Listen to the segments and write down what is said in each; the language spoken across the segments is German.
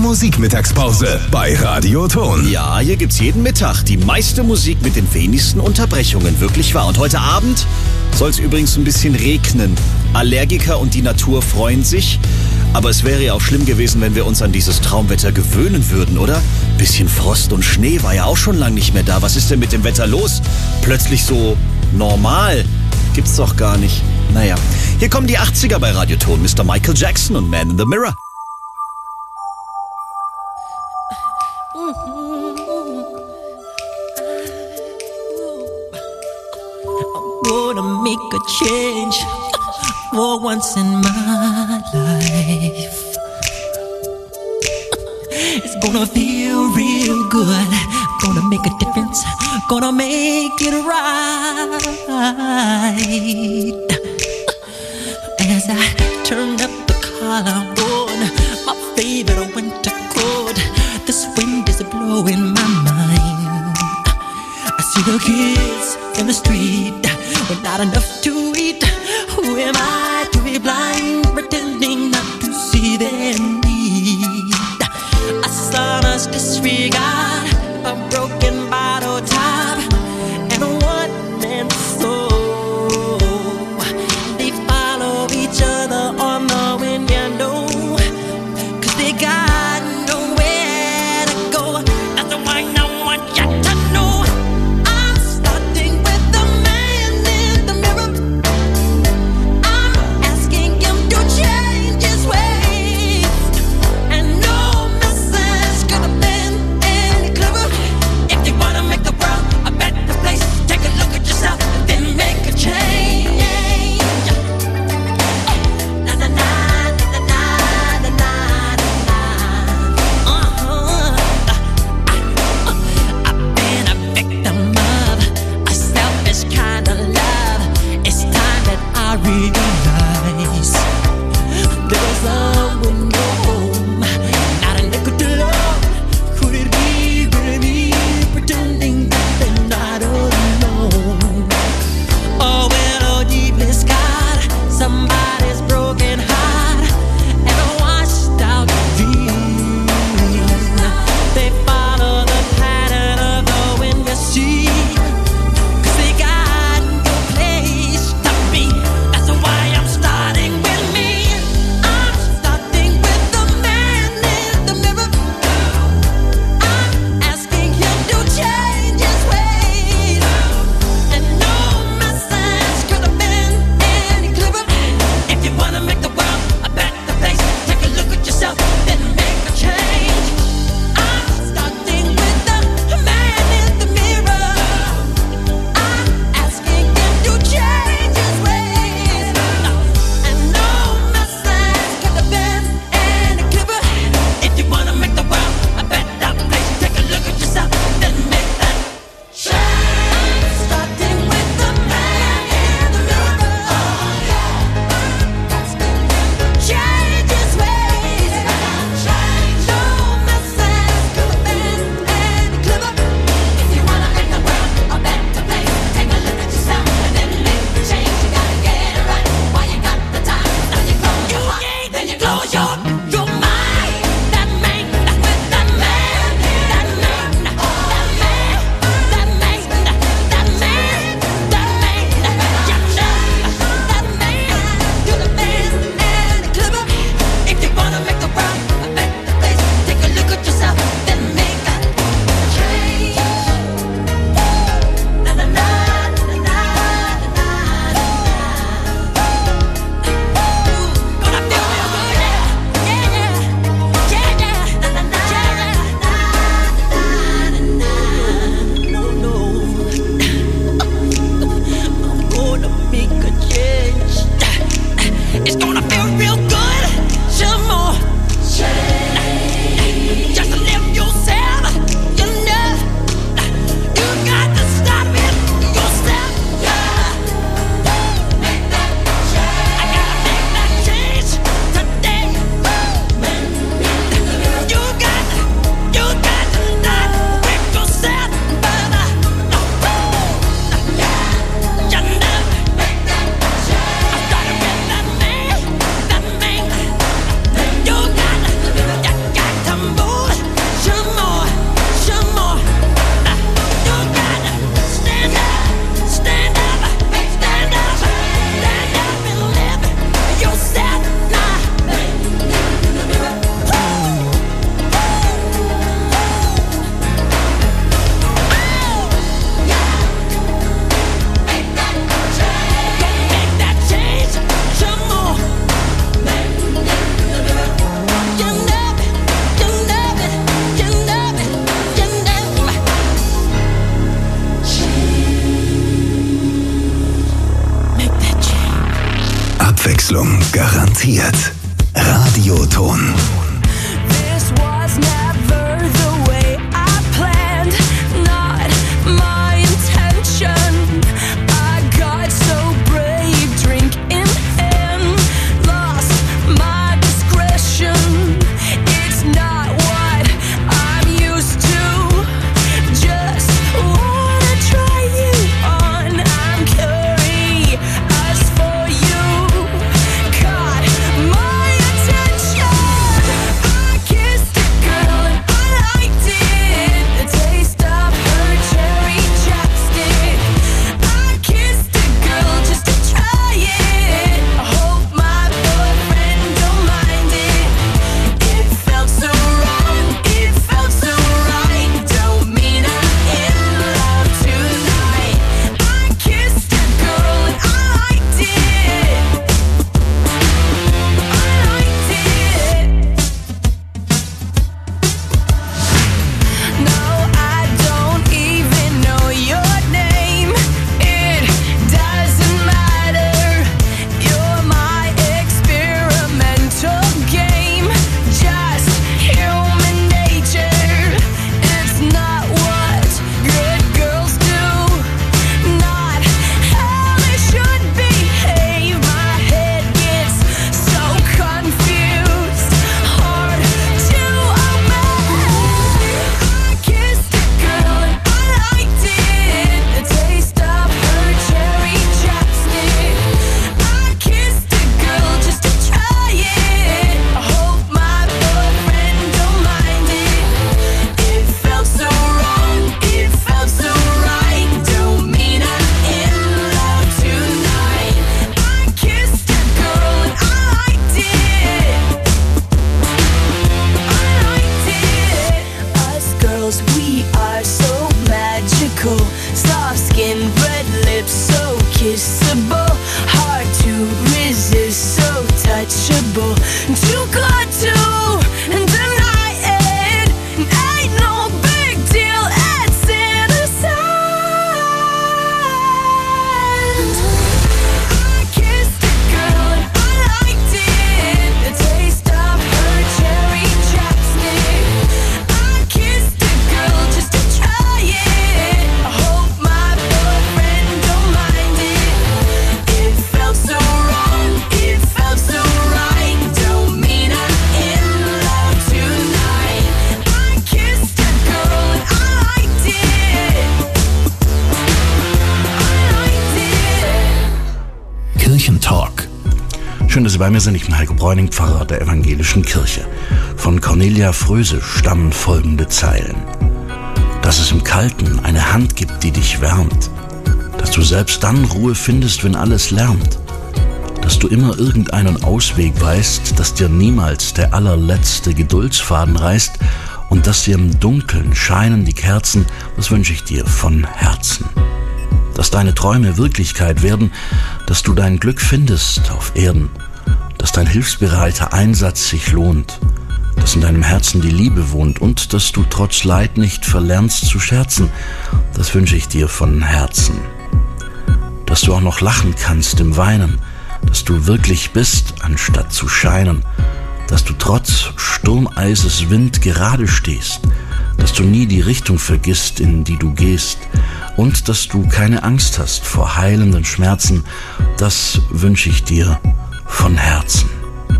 Musikmittagspause bei Radio Ton. Ja, hier gibt's jeden Mittag die meiste Musik mit den wenigsten Unterbrechungen, wirklich wahr. Und heute Abend soll es übrigens ein bisschen regnen. Allergiker und die Natur freuen sich. Aber es wäre ja auch schlimm gewesen, wenn wir uns an dieses Traumwetter gewöhnen würden, oder? Bisschen Frost und Schnee war ja auch schon lange nicht mehr da. Was ist denn mit dem Wetter los? Plötzlich so normal. Gibt's doch gar nicht. Naja, hier kommen die 80er bei Radio Ton. Mr. Michael Jackson und Man in the Mirror. Gonna make a change for once in my life. It's gonna feel real good. Gonna make a difference. Gonna make it right. As I turn up the collar on my favorite winter coat, this wind is blowing my mind. I see the kids in the street with not enough to eat. Who am I to be blind, pretending not to see their need? A son's disregard, a broken bottle top, and a one-man soul. They follow each other on the wind, you know, 'cause they got nowhere to go. That's why I want you to know. Abwechslung garantiert. Radioton. This was never the way I planned, not my intention. I got so brave, drink in hand, lost my discretion. It's not what I'm used to, just wanna try you on. I'm curious for you, caught my attention. I kissed a girl and I liked it, the taste of her cherry chapstick. I kissed a girl just to try it, I hope my boyfriend don't mind it. It felt so wrong, it felt so right, don't mean I'm in love tonight. I kissed a girl and I liked it, I liked it. No, I don't even know your name, it doesn't matter. You're my experimental game, just human nature. It's not what good girls do, not how they should behave. My head gets so confused, hard to obey. I kissed a girl and I liked it, the taste of her cherry chapstick. I kissed a girl just to try it, I hope my boyfriend don't mind it. It felt so wrong, it felt so right, don't mean I'm in love tonight. I kissed a girl and I liked it, I liked it. Us girls, we are so magical, soft skin, red lips, so kissable, hard to resist, so touchable, too good to deny it. Ain't no big deal, it's innocent. I kissed a girl and I liked it, the taste of her cherry chapstick. I kissed a girl just to try it, I hope my boyfriend don't mind it. It felt so wrong, it felt so right, don't mean I'm in love tonight. I kissed a girl and I liked it, I liked it. Kirchentalk. Schön, dass Sie bei mir sind. Ich bin Heiko Bräuning, Pfarrer der Evangelischen Kirche. Von Cornelia Fröse stammen folgende Zeilen. Dass es im Kalten eine Hand gibt, die dich wärmt. Dass du selbst dann Ruhe findest, wenn alles lärmt. Dass du immer irgendeinen Ausweg weißt, dass dir niemals der allerletzte Geduldsfaden reißt und dass dir im Dunkeln scheinen die Kerzen, das wünsche ich dir von Herzen. Dass deine Träume Wirklichkeit werden, dass du dein Glück findest auf Erden, dass dein hilfsbereiter Einsatz sich lohnt, dass in deinem Herzen die Liebe wohnt und dass du trotz Leid nicht verlernst zu scherzen, das wünsche ich dir von Herzen. Dass du auch noch lachen kannst im Weinen, dass du wirklich bist, anstatt zu scheinen, dass du trotz Sturmeises Wind gerade stehst, dass du nie die Richtung vergisst, in die du gehst und dass du keine Angst hast vor heilenden Schmerzen, das wünsche ich dir von Herzen.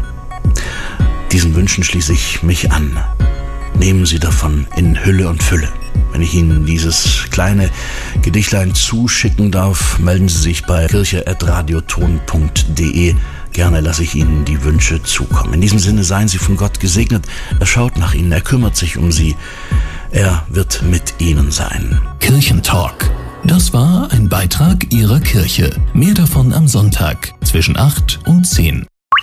Diesen Wünschen schließe ich mich an. Nehmen Sie davon in Hülle und Fülle. Wenn ich Ihnen dieses kleine Gedichtlein zuschicken darf, melden Sie sich bei kirche@radioton.de. Gerne lasse ich Ihnen die Wünsche zukommen. In diesem Sinne seien Sie von Gott gesegnet. Er schaut nach Ihnen, er kümmert sich um Sie. Er wird mit Ihnen sein. Kirchentalk. Das war ein Beitrag Ihrer Kirche. Mehr davon am Sonntag zwischen 8 und 10.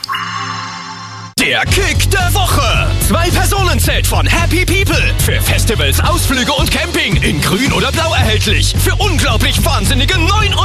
Der Kick der Woche. 2-Personen-Zelt von Happy People. Für Festivals, Ausflüge und Camping. In grün oder blau erhältlich. Für unglaublich wahnsinnige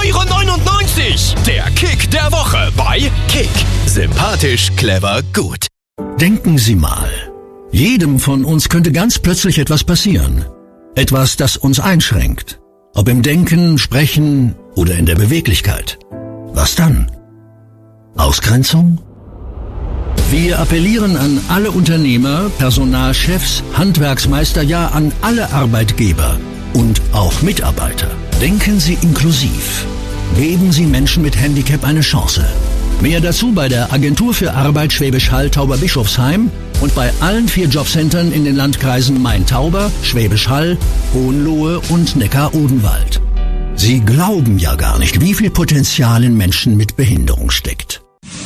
9,99 €. Der Kick der Woche bei Kick. Sympathisch, clever, gut. Denken Sie mal. Jedem von uns könnte ganz plötzlich etwas passieren. Etwas, das uns einschränkt. Ob im Denken, Sprechen oder in der Beweglichkeit. Was dann? Ausgrenzung? Wir appellieren an alle Unternehmer, Personalchefs, Handwerksmeister, ja an alle Arbeitgeber und auch Mitarbeiter. Denken Sie inklusiv. Geben Sie Menschen mit Handicap eine Chance. Mehr dazu bei der Agentur für Arbeit Schwäbisch Hall Tauberbischofsheim und bei allen 4 Jobcentern in den Landkreisen Main-Tauber, Schwäbisch Hall, Hohenlohe und Neckar-Odenwald. Sie glauben ja gar nicht, wie viel Potenzial in Menschen mit Behinderung steckt.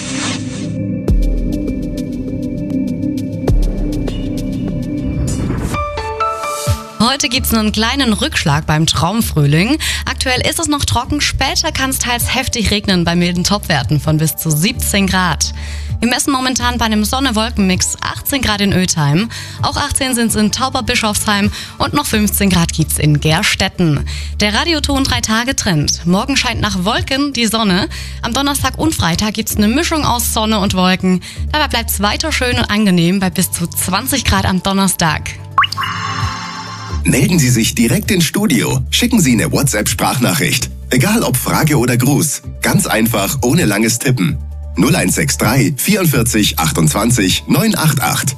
Heute gibt's nur einen kleinen Rückschlag beim Traumfrühling. Aktuell ist es noch trocken, später kann es teils heftig regnen bei milden Topwerten von bis zu 17 Grad. Wir messen momentan bei einem Sonne-Wolken-Mix 18 Grad in Ötheim, auch 18 sind es in Tauberbischofsheim und noch 15 Grad gibt's in Gerstetten. Der Radioton 3-Tage-Trend. Morgen scheint nach Wolken die Sonne. Am Donnerstag und Freitag gibt's eine Mischung aus Sonne und Wolken. Dabei bleibt's weiter schön und angenehm bei bis zu 20 Grad am Donnerstag. Melden Sie sich direkt ins Studio. Schicken Sie eine WhatsApp-Sprachnachricht. Egal ob Frage oder Gruß. Ganz einfach, ohne langes Tippen. 0163 44 28 988.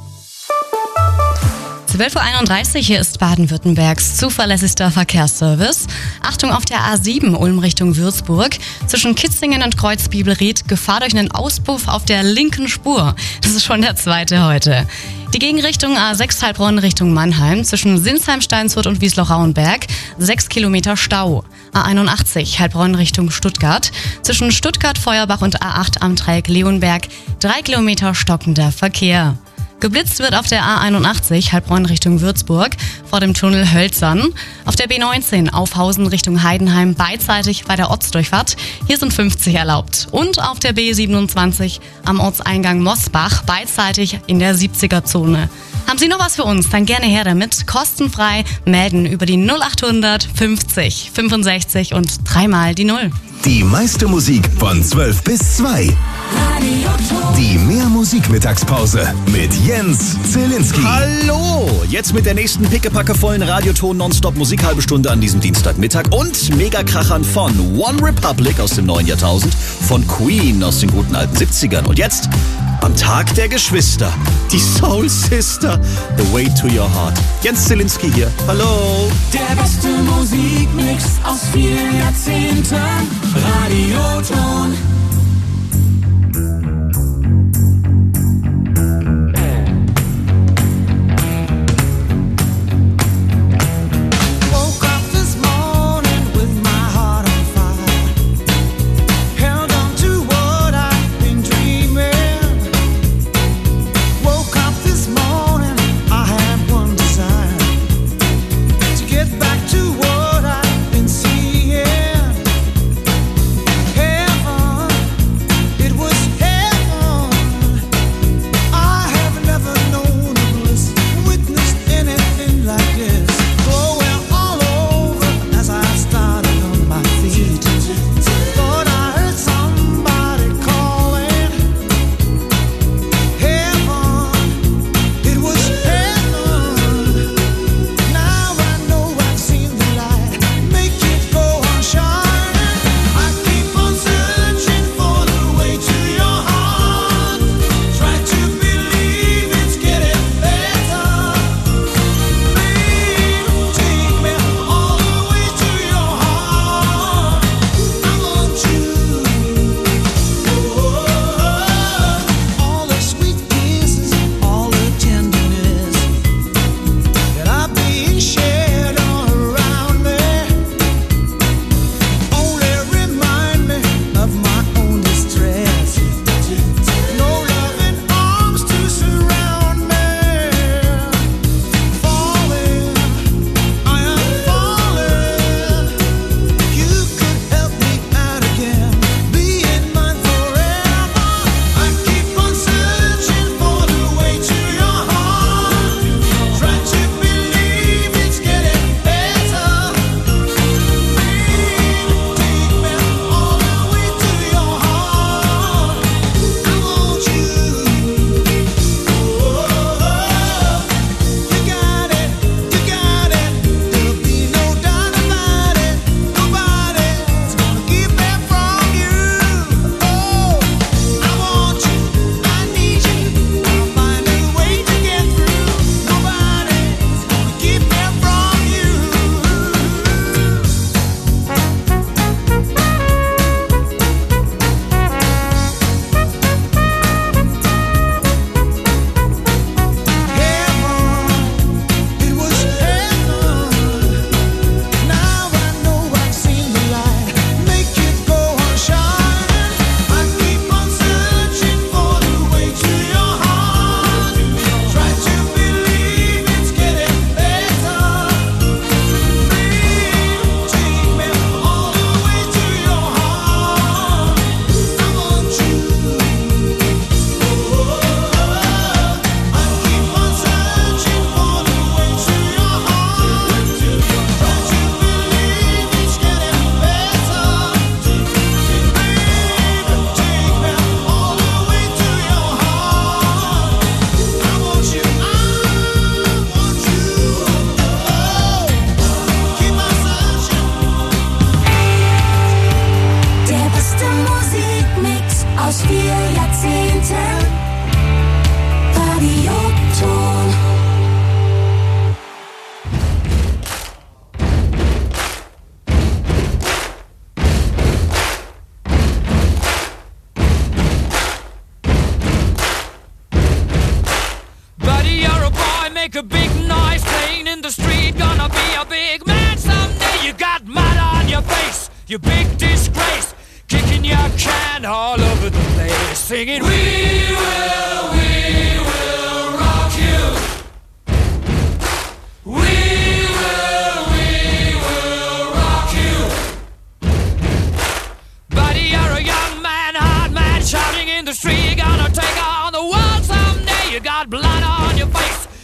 12.31 Uhr, hier ist Baden-Württembergs zuverlässigster Verkehrsservice. Achtung auf der A7 Ulm Richtung Würzburg. Zwischen Kitzingen und Kreuzbibelried Gefahr durch einen Auspuff auf der linken Spur. Das ist schon der zweite heute. Die Gegenrichtung A6 Heilbronn Richtung Mannheim. Zwischen Sinsheim, Steinshut und Wiesloch-Rauenberg 6 Kilometer Stau. A81 Heilbronn Richtung Stuttgart. Zwischen Stuttgart, Feuerbach und A8 am Dreieck Leonberg 3 Kilometer stockender Verkehr. Geblitzt wird auf der A81 Heilbronn Richtung Würzburg vor dem Tunnel Hölzern. Auf der B19 Aufhausen Richtung Heidenheim beidseitig bei der Ortsdurchfahrt. Hier sind 50 erlaubt. Und auf der B27 am Ortseingang Mosbach beidseitig in der 70er-Zone. Haben Sie noch was für uns? Dann gerne her damit. Kostenfrei melden über die 0800 50 65 und 3 die 0. Die meiste Musik von 12 bis 2. Die Mehr-Musik-Mittagspause mit Jens Zielinski. Hallo! Jetzt mit der nächsten pickepackevollen Radioton-Nonstop-Musik-Halbe-Stunde an diesem Dienstagmittag und Megakrachern von One Republic aus dem neuen Jahrtausend, von Queen aus den guten alten 70ern und jetzt am Tag der Geschwister, die Soul Sister, The Way to Your Heart. Jens Zielinski hier. Hallo! Der beste Musikmix aus 4 Jahrzehnten. Radioton. Back to what I've been seeing. Heaven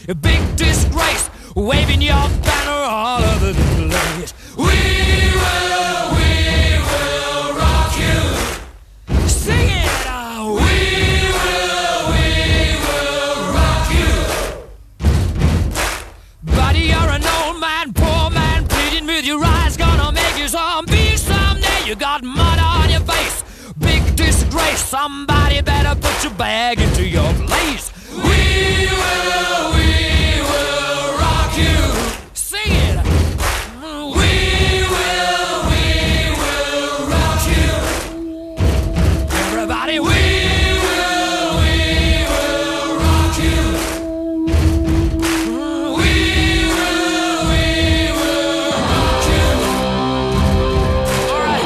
a big disgrace, waving your banner all over the place. We will rock you. Sing it out. We will rock you. Buddy, you're an old man, poor man, pleading with your eyes, gonna make you zombie someday. You got mud on your face, big disgrace. Somebody better put your bag into your place. We will rock you. Sing it. We will rock you. Everybody, we will rock you. We will rock you. All right.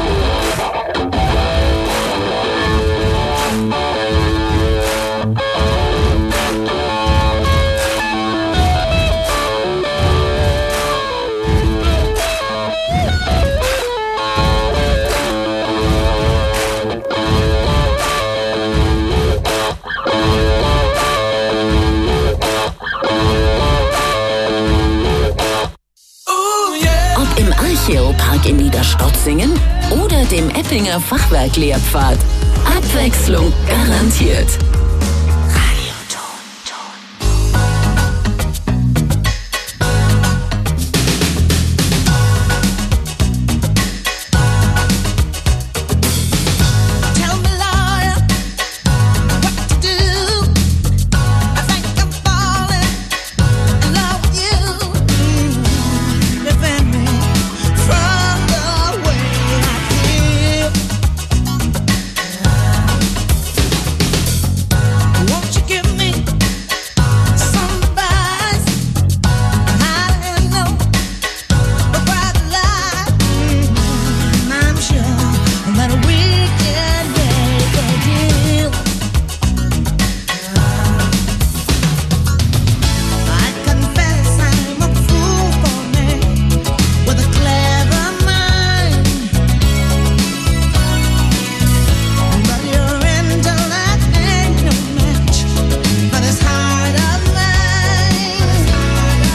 Ob im Archäopark in Niederstotzingen oder dem Eppinger Fachwerk-Lehrpfad. Abwechslung garantiert.